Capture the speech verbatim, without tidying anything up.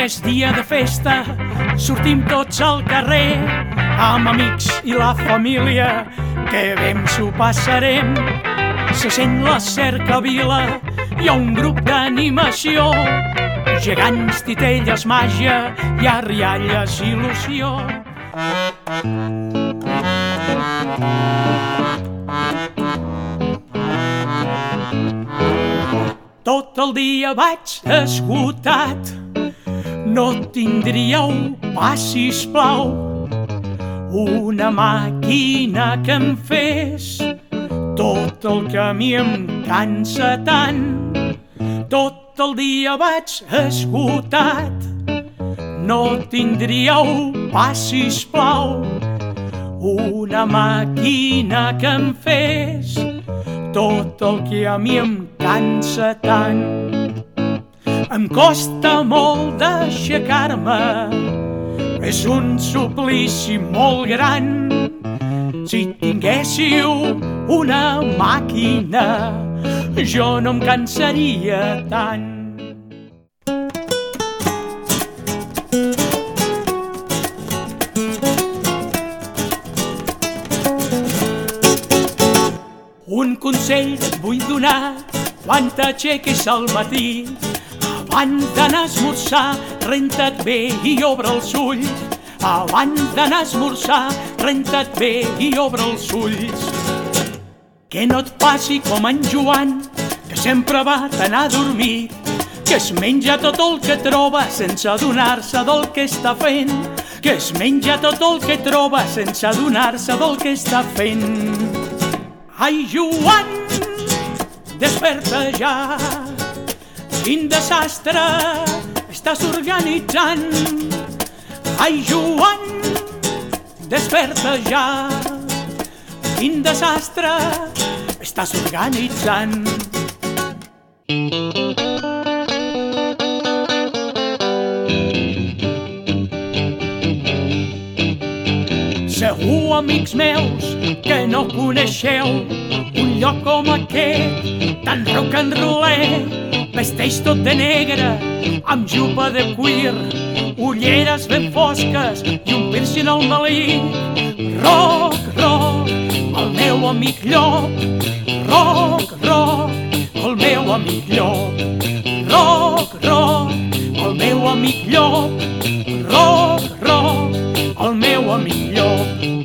és dia de festa, sortim tots al carrer, amb amics i la família, que bé ens ho passarem. Se sent la cercavila, hi ha un grup d'animació, gegants, titelles, màgia, hi ha rialles, il·lusió. Tot el dia vaig esgotat, no tindríeu pas, sisplau, una màquina que em fes tot el que a mi em cansa tant. Tot el dia vaig esgotat, no tindríeu pas, sisplau, una màquina que em fes tot el que a mi em cansa tant. Em costa molt d'aixecar-me, és un suplici molt gran. Si tinguéssiu una màquina, jo no em cansaria tant. Un consell et vull donar quan t'aixequis al matí. Abans d'anar a esmorzar, renta't bé i obre els ulls. Abans d'anar a esmorzar, renta't bé i obre els ulls. Que no et passi com en Joan, que sempre va tan adormit, que es menja tot el que troba sense adonar-se del que està fent. Que es menja tot el que troba sense adonar-se del que està fent. Ai, Joan, desperta ja, quin desastre estàs organitzant. Ai, Joan, desperta ja, quin desastre estàs organitzant. Segur, amics meus, que no coneixeu un lloc com aquest, tan rock and roller. Vesteix tot de negre, amb jupa de cuir, ulleres ben fosques i un piercing al melic. Rock, rock, el meu amic llop. Rock, rock, el meu amic llop. Rock, rock, el meu amic llop. Rock, rock, el meu amic llop.